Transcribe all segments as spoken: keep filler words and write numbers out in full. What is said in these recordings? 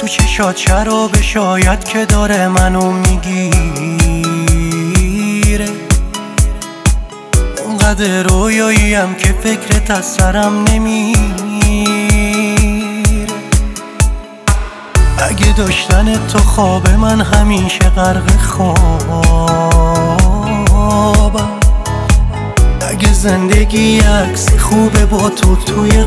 تو چشات شراب شاید که داره منو میگیره، اونقدر رویاییم که فکرت از سرم نمیره. اگه داشتن تو خواب من همیشه غرق خوابم، اگه زندگی عکس خوبه با تو توی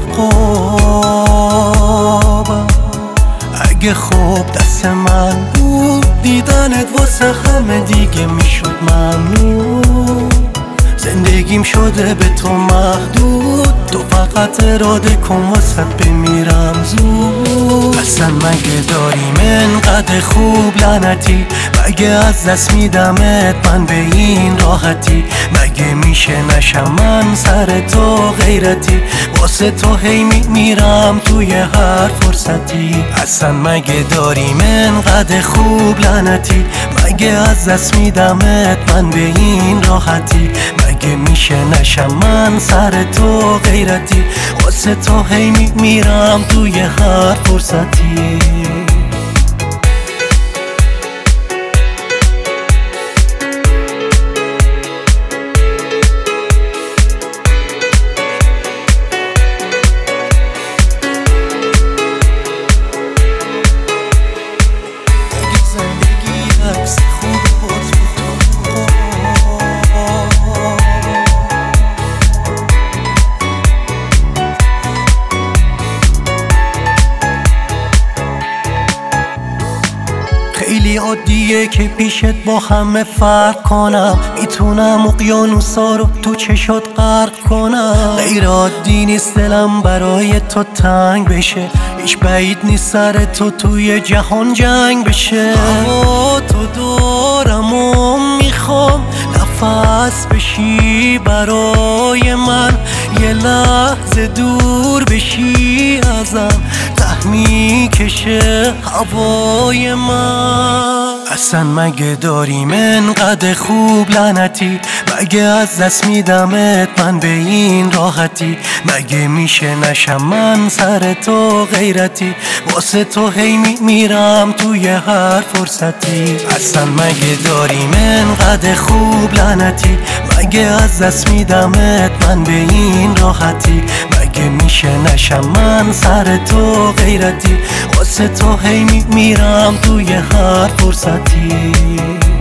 قابم، اگه خوب دست من بود دیدنت واسه همه دیگه میشد ممنون. زندگیم شده به تو محدود، تو فقط اراده کن واسه بمیرم زود. اصلا مگه داریم انقدر خوب لعنتی؟ مگه از دست میدمت من به این راحتی؟ مگه میشه نشم من سر تو غیرتی؟ واسه تو هی میمیرم توی هر فرصتی. اصلا مگه داریم انقدر خوب لعنتی؟ مگه از دست میدمت من به این راحتی؟ مگه میشه نشم من سر تو غیرتی؟ واسه تو هی میمیرم توی هر فرصتی. خیلی عادیه که پیشت با همه فرق کنم، میتونم اقیانوسا رو تو چشات غرق کنم. غیر عادی نیست دلم برای تو تنگ بشه، هیچ بعید نیست سر تو توی جهان جنگ بشه. با تو دارم و میخوام نفس بشی برای من، یه لحظه دور بشی ازم، ته میکشه هوای من. اصلا مگه داریم انقدر خوب لعنتی؟ مگه از دست میدمت من به این راحتی؟ مگه میشه نشم من سر تو غیرتی؟ واسه تو هی میمیرم توی هر فرصتی. اصلا مگه داریم انقدر خوب لعنتی؟ مگه از دست میدمت من به این راحتی؟ مگه میشه نشم من سر تو غیرتی؟ واسه تو هی میمیرم توی هر فرصتی.